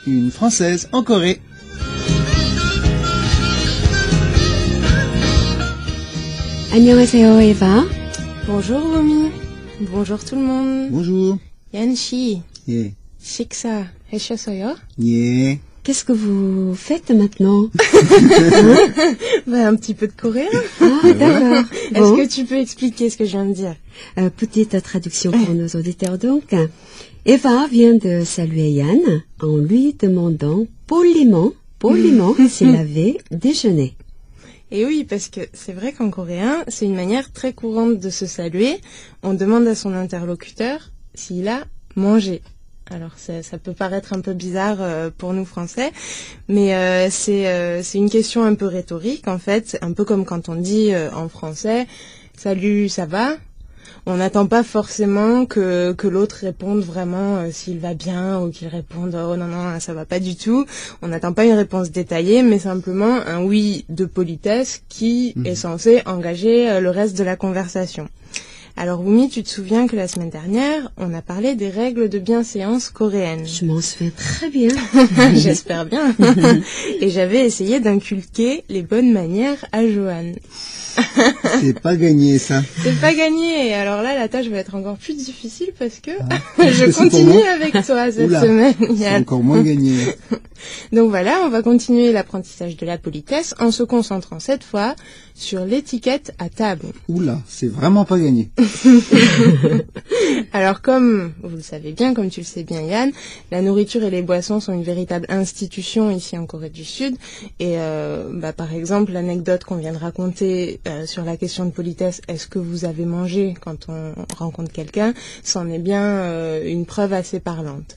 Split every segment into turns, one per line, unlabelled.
une Française en Corée.
안녕하세요, Eva.
Bonjour Romy. Bonjour tout le monde.
Bonjour.
Yanchi.
예.
식사 하셨어요?
예.
Qu'est-ce que vous faites maintenant?
Un petit peu de coréen.
Ah, d'accord.
Est-ce que tu peux expliquer ce que je viens de dire?
Petite traduction pour nos auditeurs donc. Eva vient de saluer Yann en lui demandant poliment s'il avait déjeuné.
Et oui, parce que c'est vrai qu'en coréen, c'est une manière très courante de se saluer. On demande à son interlocuteur s'il a mangé. Alors ça peut paraître un peu bizarre pour nous Français, mais c'est une question un peu rhétorique en fait, un peu comme quand on dit en français « Salut, ça va ?» On n'attend pas forcément que l'autre réponde vraiment s'il va bien ou qu'il réponde « Oh non, non, ça va pas du tout ». On n'attend pas une réponse détaillée, mais simplement un oui de politesse qui est censé engager le reste de la conversation. Alors Wumi, tu te souviens que la semaine dernière, on a parlé des règles de bienséance coréennes.
Je m'en souviens très bien.
J'espère bien. Et j'avais essayé d'inculquer les bonnes manières à Johan.
C'est pas gagné ça.
C'est pas gagné. Et alors là, la tâche va être encore plus difficile parce que
je
continue avec toi cette semaine.
C'est encore moins gagné.
Donc voilà, on va continuer l'apprentissage de la politesse en se concentrant cette fois sur l'étiquette à table.
Oula, c'est vraiment pas gagné.
Alors comme vous le savez bien, comme tu le sais bien Yann, la nourriture et les boissons sont une véritable institution ici en Corée du Sud. Et par exemple, l'anecdote qu'on vient de raconter sur la question de politesse, est-ce que vous avez mangé quand on rencontre quelqu'un, c'en est bien une preuve assez parlante.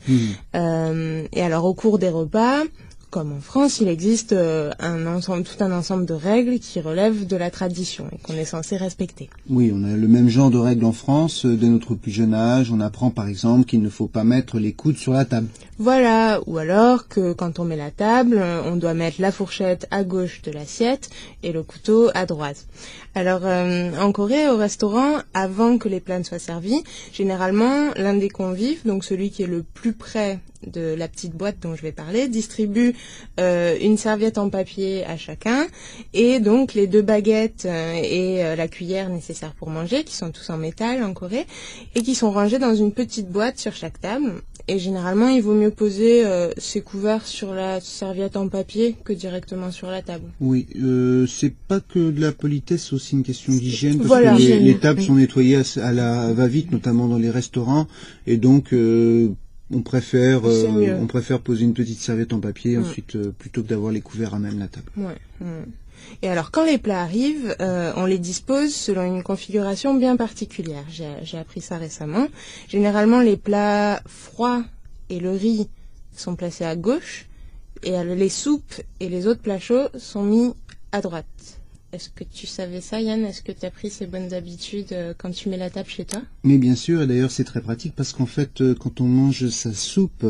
Et alors au cours des repas, comme en France, il existe tout un ensemble de règles qui relèvent de la tradition et qu'on est censé respecter.
Oui, on a le même genre de règles en France. Dès notre plus jeune âge, on apprend par exemple qu'il ne faut pas mettre les coudes sur la table.
Voilà, ou alors que quand on met la table, on doit mettre la fourchette à gauche de l'assiette et le couteau à droite. Alors en Corée, au restaurant, avant que les plats ne soient servis, généralement l'un des convives, donc celui qui est le plus près de la petite boîte dont je vais parler, distribue une serviette en papier à chacun et donc les 2 baguettes et la cuillère nécessaires pour manger, qui sont tous en métal en Corée et qui sont rangés dans une petite boîte sur chaque table. Et généralement, il vaut mieux poser ses couverts sur la serviette en papier que directement sur la table.
Oui, c'est pas que de la politesse, c'est aussi une question d'hygiène, parce
voilà,
que les tables sont nettoyées à la va-vite, notamment dans les restaurants, et donc on préfère poser une petite serviette en papier ensuite plutôt que d'avoir les couverts à même la table.
Ouais. Et alors quand les plats arrivent, on les dispose selon une configuration bien particulière. J'ai appris ça récemment. Généralement les plats froids et le riz sont placés à gauche et les soupes et les autres plats chauds sont mis à droite. Est-ce que tu savais ça, Yann? Est-ce que tu as pris ces bonnes habitudes quand tu mets la table chez toi?
Mais bien sûr, et d'ailleurs c'est très pratique parce qu'en fait, quand on mange sa soupe,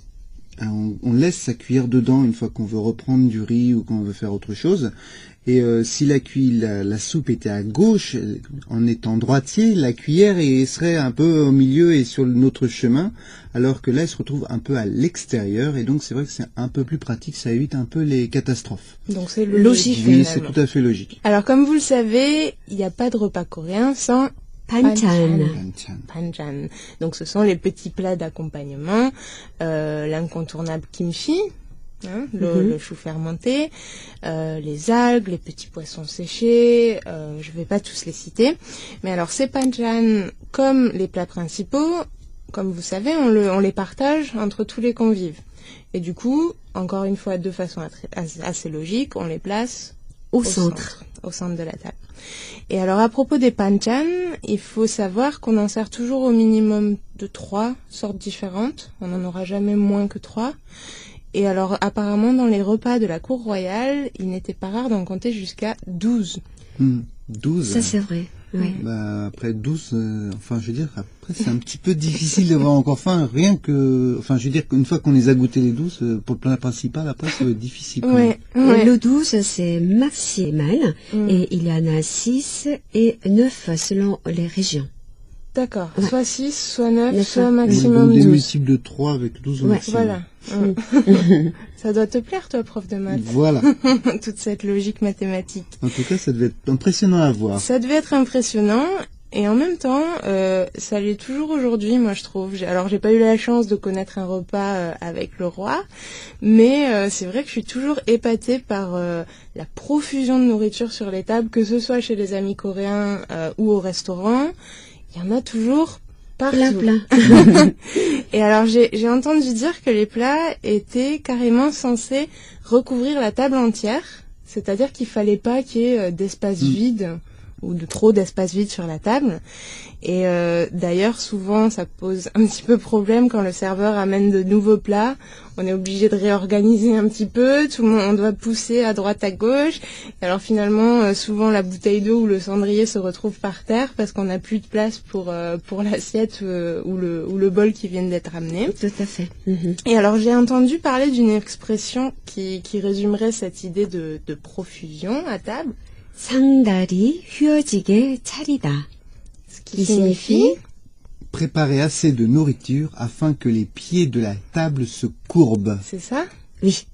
on laisse sa cuillère dedans une fois qu'on veut reprendre du riz ou qu'on veut faire autre chose. Et si la soupe était à gauche, en étant droitier, la cuillère serait un peu au milieu et sur notre chemin, alors que là, elle se retrouve un peu à l'extérieur. Et donc, c'est vrai que c'est un peu plus pratique, ça évite un peu les catastrophes.
Donc, c'est logique.
Oui, c'est tout à fait logique.
Alors, comme vous le savez, il n'y a pas de repas coréen sans banchan. Donc, ce sont les petits plats d'accompagnement, l'incontournable kimchi. Le chou fermenté, les algues, les petits poissons séchés, je vais pas tous les citer. Mais alors ces banchan, comme les plats principaux, comme vous savez, on les partage entre tous les convives. Et du coup, encore une fois, de façon assez logique, on les place au centre de la table. Et alors à propos des banchan, il faut savoir qu'on en sert toujours au minimum de 3 sortes différentes. On n'en aura jamais moins que 3. Et alors, apparemment, dans les repas de la cour royale, il n'était pas rare d'en compter jusqu'à 12.
12
Ça, c'est vrai, oui.
Après 12, je veux dire, après, c'est un petit peu difficile d'avoir encore faim, je veux dire, qu'une fois qu'on les a goûtés les 12, pour le plat principal, après, ça va être difficile.
Ouais. Le 12, c'est maximal, et il y en a 6 et 9 selon les régions.
D'accord.
Ouais.
Soit 6, soit 9,
Neuf,
soit
ouais.
maximum
Donc, des
12.
multiples de 3 avec 12 au
Ouais.
maximum.
Voilà. Ça doit te plaire, toi, prof de maths.
Voilà.
Toute cette logique mathématique.
En tout cas, ça devait être impressionnant à voir.
Ça devait être impressionnant. Et en même temps, ça l'est toujours aujourd'hui, moi je trouve. Alors j'ai pas eu la chance de connaître un repas avec le roi, mais c'est vrai que je suis toujours épatée par la profusion de nourriture sur les tables, que ce soit chez les amis coréens ou au restaurant. Il y en a toujours partout.
Plein.
Et alors j'ai entendu dire que les plats étaient carrément censés recouvrir la table entière, c'est-à-dire qu'il fallait pas qu'il y ait d'espace vide ou de trop d'espace vide sur la table. Et d'ailleurs, souvent, ça pose un petit peu problème quand le serveur amène de nouveaux plats. On est obligé de réorganiser un petit peu. Tout le monde, on doit pousser à droite, à gauche. Et alors finalement, souvent, la bouteille d'eau ou le cendrier se retrouve par terre parce qu'on n'a plus de place pour l'assiette ou le bol qui viennent d'être amenés.
Tout à fait.
Et alors, j'ai entendu parler d'une expression qui résumerait cette idée de profusion à table.
상다리 휘어지게 차리다.
Ce qui signifie
Préparer assez de nourriture afin que les pieds de la table se courbent.
c'est ça?
Oui.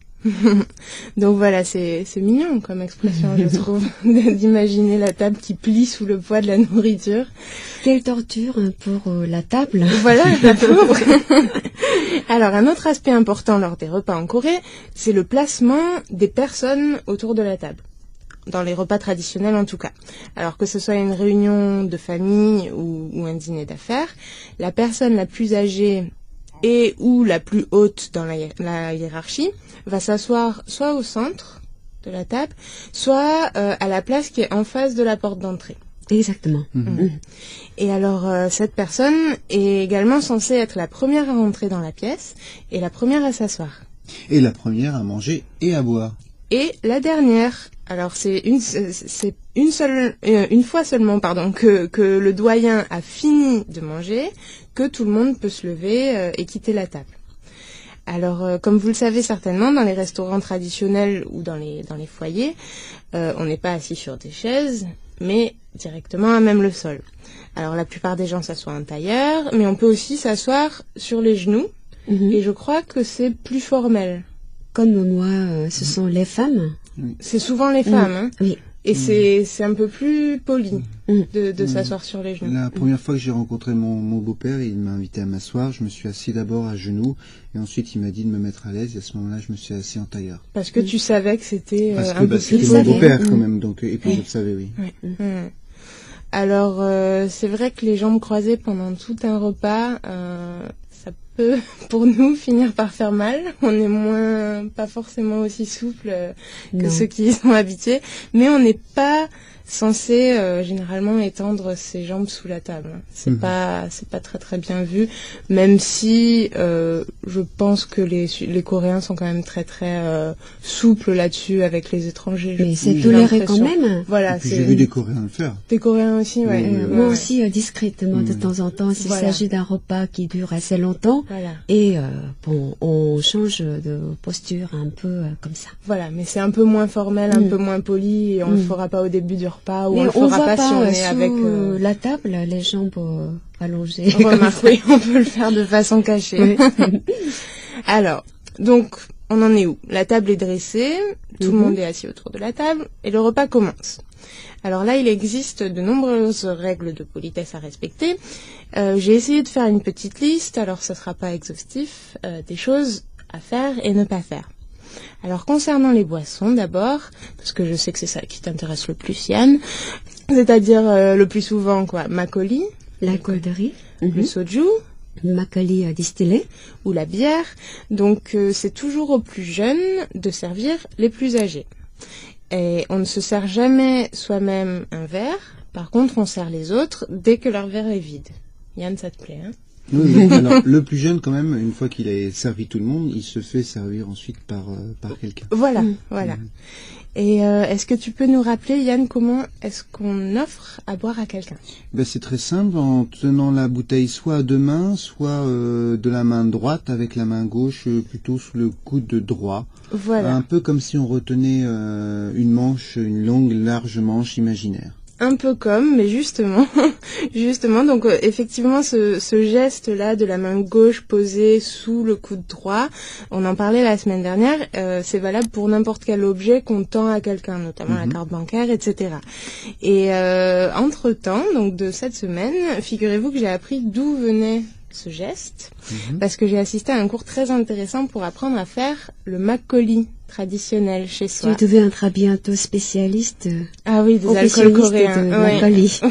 Donc voilà, c'est mignon comme expression, je trouve, d'imaginer la table qui plie sous le poids de la nourriture.
Quelle torture pour la table.
Voilà, la pauvre. Alors, un autre aspect important lors des repas en Corée, c'est le placement des personnes autour de la table. Dans les repas traditionnels en tout cas. Alors que ce soit une réunion de famille ou un dîner d'affaires, la personne la plus âgée et ou la plus haute dans la hiérarchie va s'asseoir soit au centre de la table, soit à la place qui est en face de la porte d'entrée.
Exactement.
Et alors, cette personne est également censée être la première à rentrer dans la pièce et la première à s'asseoir.
Et la première à manger et à boire.
Et la dernière, alors c'est une fois seulement, que le doyen a fini de manger, que tout le monde peut se lever et quitter la table. Alors, comme vous le savez certainement, dans les restaurants traditionnels ou dans les foyers, on n'est pas assis sur des chaises, mais directement à même le sol. Alors, la plupart des gens s'assoient en tailleur, mais on peut aussi s'asseoir sur les genoux, et je crois que c'est plus formel.
Comme moi, ce sont les femmes.
C'est souvent les femmes, hein.
Oui.
Et c'est un peu plus poli de s'asseoir sur les genoux.
La première fois que j'ai rencontré mon beau-père, il m'a invité à m'asseoir. Je me suis assis d'abord à genoux et ensuite il m'a dit de me mettre à l'aise. Et à ce moment-là, je me suis assis en tailleur.
Parce que tu savais que c'était
Parce
un
que
peu
c'était
plus
mon
poli.
beau-père quand même. Donc, et puis je le savais, oui.
Ouais. Alors, c'est vrai que les jambes croisées pendant tout un repas, ça peut, pour nous, finir par faire mal. On est pas forcément aussi souple que
Non.
ceux qui y sont habitués, mais on n'est pas censé généralement étendre ses jambes sous la table. C'est pas très très bien vu, même si je pense que les Coréens sont quand même très très souples là-dessus avec les étrangers.
Mais c'est
j'ai
toléré quand
l'impression.
même.
Voilà,
Et puis j'ai vu des Coréens le faire.
des Coréens aussi, ouais.
Oui, oui,
Moi
Ouais.
aussi, discrètement, de temps en temps, s'il
Voilà.
s'agit d'un repas qui dure assez longtemps.
Voilà.
Et bon, on change de posture un peu comme ça.
Voilà, mais c'est un peu moins formel, un peu moins poli, et on le fera pas au début du repas, ou
Mais
on le
on
fera
voit
pas si on
pas
est
sous
avec...
la table, les jambes allongées.
Remarque, oui, on peut le faire de façon cachée. Alors, donc, on en est où? La table est dressée, tout le monde est assis autour de la table, et le repas commence. Alors là, il existe de nombreuses règles de politesse à respecter. J'ai essayé de faire une petite liste, alors ça sera pas exhaustif, des choses à faire et ne pas faire. Alors concernant les boissons d'abord, parce que je sais que c'est ça qui t'intéresse le plus, Yann, c'est-à-dire le plus souvent quoi, makgeolli,
La golderie,
le soju
makgeolli distillé.
ou la bière. Donc c'est toujours aux plus jeunes de servir les plus âgés. Et on ne se sert jamais soi-même un verre, par contre on sert les autres dès que leur verre est vide. Yann, ça te plaît, hein?
Oui. Alors, le plus jeune, quand même, une fois qu'il a servi tout le monde, il se fait servir ensuite par quelqu'un.
Voilà. Et est-ce que tu peux nous rappeler, Yann, comment est-ce qu'on offre à boire à quelqu'un?
Ben, c'est très simple, en tenant la bouteille soit à deux mains, soit de la main droite avec la main gauche plutôt sous le coude droit.
Voilà.
Un peu comme si on retenait une longue, large manche imaginaire.
un peu comme, mais justement, donc effectivement, ce geste-là de la main gauche posée sous le coude droit, on en parlait la semaine dernière, c'est valable pour n'importe quel objet qu'on tend à quelqu'un, notamment la carte bancaire, etc. Et entre-temps, donc de cette semaine, figurez-vous que j'ai appris d'où venait ce geste, parce que j'ai assisté à un cours très intéressant pour apprendre à faire le makgeolli traditionnel chez soi.
Tu deviendras bientôt spécialiste.
Ah oui, des alcools coréens.
De makgeolli.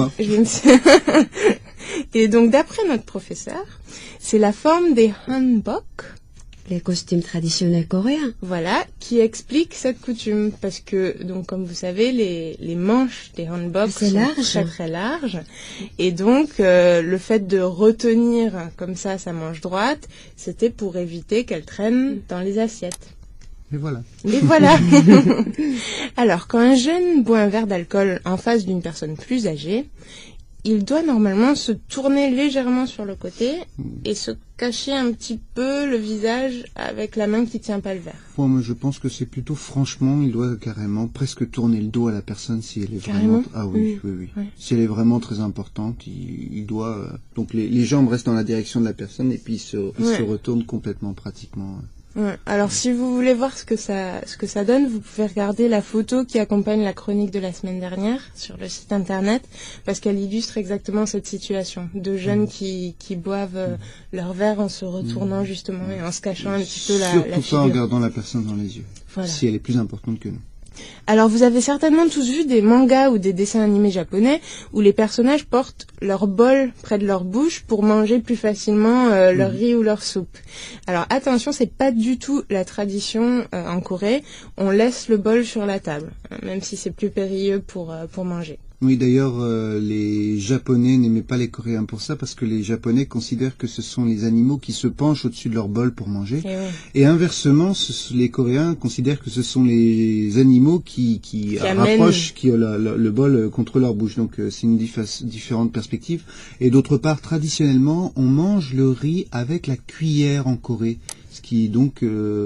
Et donc, d'après notre professeur, c'est la forme des hanbok,
les costumes traditionnels coréens.
Voilà, qui explique cette coutume. Parce que, donc, comme vous savez, les manches des hanbok sont très très larges. Et donc, le fait de retenir comme ça sa manche droite, c'était pour éviter qu'elle traîne dans les assiettes.
Et voilà.
Et voilà. Alors, quand un jeune boit un verre d'alcool en face d'une personne plus âgée, il doit normalement se tourner légèrement sur le côté et se cacher un petit peu le visage avec la main qui tient pas le verre.
Moi, je pense que c'est plutôt, franchement, il doit carrément presque tourner le dos à la personne si elle est
carrément.
vraiment... Ah oui. Si elle est vraiment très importante, il doit... Donc les jambes restent dans la direction de la personne et puis il se retourne complètement, pratiquement.
Ouais. Alors, si vous voulez voir ce que ça donne, vous pouvez regarder la photo qui accompagne la chronique de la semaine dernière sur le site internet, parce qu'elle illustre exactement cette situation de jeunes qui boivent leur verre en se retournant justement et en se cachant un petit peu la figure.
Surtout pas en regardant la personne dans les yeux,
voilà.
Si elle est plus importante que nous.
Alors, vous avez certainement tous vu des mangas ou des dessins animés japonais où les personnages portent leur bol près de leur bouche pour manger plus facilement leur riz ou leur soupe. Alors, attention, c'est pas du tout la tradition en Corée. On laisse le bol sur la table, même si c'est plus périlleux pour manger.
Oui, d'ailleurs, les Japonais n'aimaient pas les Coréens pour ça, parce que les Japonais considèrent que ce sont les animaux qui se penchent au-dessus de leur bol pour manger. Et inversement, les Coréens considèrent que ce sont les animaux qui rapprochent, qui ont le bol contre leur bouche. Donc, c'est une différente perspective. Et d'autre part, traditionnellement, on mange le riz avec la cuillère en Corée. Ce qui donc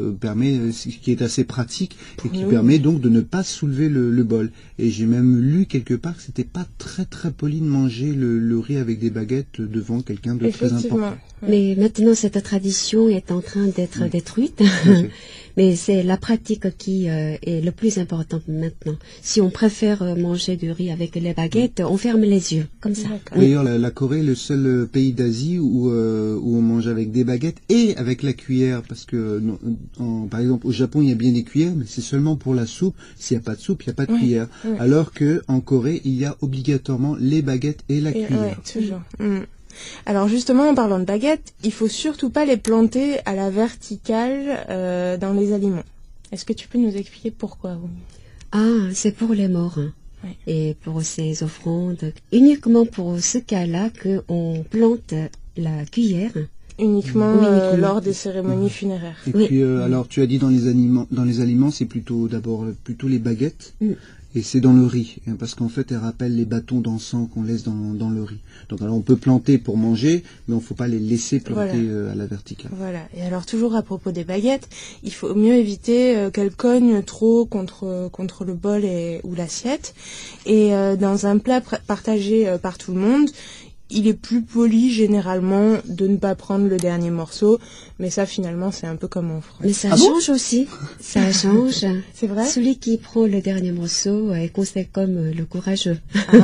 qui est assez pratique et qui permet donc de ne pas soulever le bol. Et j'ai même lu quelque part que c'était pas très très poli de manger le riz avec des baguettes devant quelqu'un de très important.
Mais maintenant cette tradition est en train d'être détruite. Mais c'est la pratique qui est le plus importante maintenant. Si on préfère manger du riz avec les baguettes, on ferme les yeux, comme ça.
D'ailleurs, la Corée est le seul pays d'Asie où on mange avec des baguettes et avec la cuillère, parce que par exemple au Japon il y a bien des cuillères, mais c'est seulement pour la soupe. S'il n'y a pas de soupe, il n'y a pas de cuillère. Alors que en Corée il y a obligatoirement les baguettes et la cuillère.
Toujours. Alors justement, en parlant de baguettes, il faut surtout pas les planter à la verticale dans les aliments. Est-ce que tu peux nous expliquer pourquoi?
Ah, c'est pour les morts. Et pour ces offrandes, uniquement pour ce cas-là qu'on plante la cuillère.
Uniquement lors des cérémonies funéraires.
Et puis alors tu as dit dans les aliments, c'est plutôt les baguettes. Et c'est dans le riz, parce qu'en fait, elle rappelle les bâtons d'encens qu'on laisse dans le riz. Donc alors on peut planter pour manger, mais on ne faut pas les laisser planter à la verticale.
Voilà. Et alors toujours à propos des baguettes, il faut mieux éviter qu'elles cognent trop contre le bol ou l'assiette. Et dans un plat partagé par tout le monde, il est plus poli généralement de ne pas prendre le dernier morceau, mais ça finalement c'est un peu comme en France.
Mais ça change aussi, ça change.
C'est vrai.
Celui qui prend le dernier morceau est considéré comme le courageux.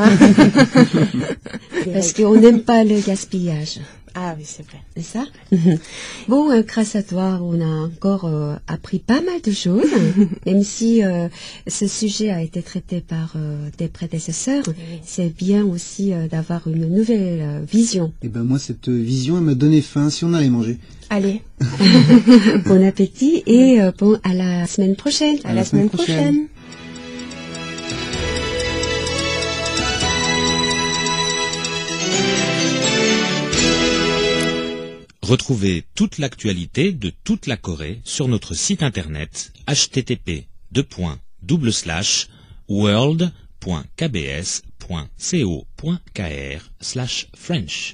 Parce qu'on n'aime pas le gaspillage.
Ah oui, c'est vrai.
C'est ça. Bon, grâce à toi, on a encore appris pas mal de choses, même si ce sujet a été traité par tes prédécesseurs. C'est bien aussi d'avoir une nouvelle vision.
Et ben moi, cette vision, elle m'a donné faim, si on allait manger.
Allez.
Bon appétit et bon, à la semaine prochaine.
À la semaine prochaine.
Retrouvez toute l'actualité de toute la Corée sur notre site internet http://world.kbs.co.kr/French